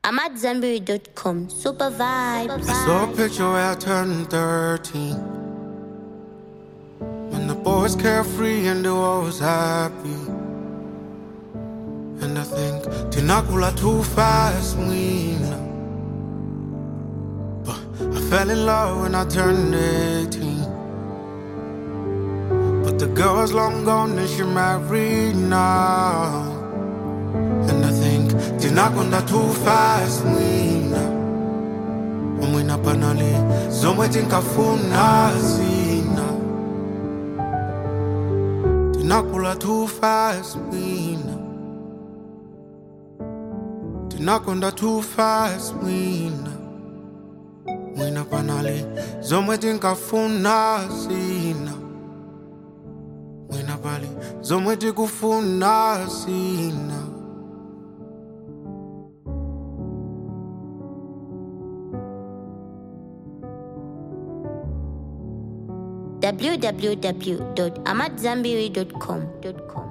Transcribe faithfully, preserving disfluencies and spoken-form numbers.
I'm at Zambiri dot com. Super vibes. I saw a picture where I turned thirteen. When the boys carefree and the world was happy. And I think, tinakula too fast, Weena. But I fell in love when I turned eighteen. But the girl's long gone and she married now. And I think, tinakula too fast, Weena. Umwina panali, zomwe tinkafuna zina. Tinakula too fast, Weena. Tinakonda too fast, Weena. Mwina panali, zomwe tinkafuna zina. Mwina pali, zomwe tikufuna zina. w w w dot amat zambiri dot com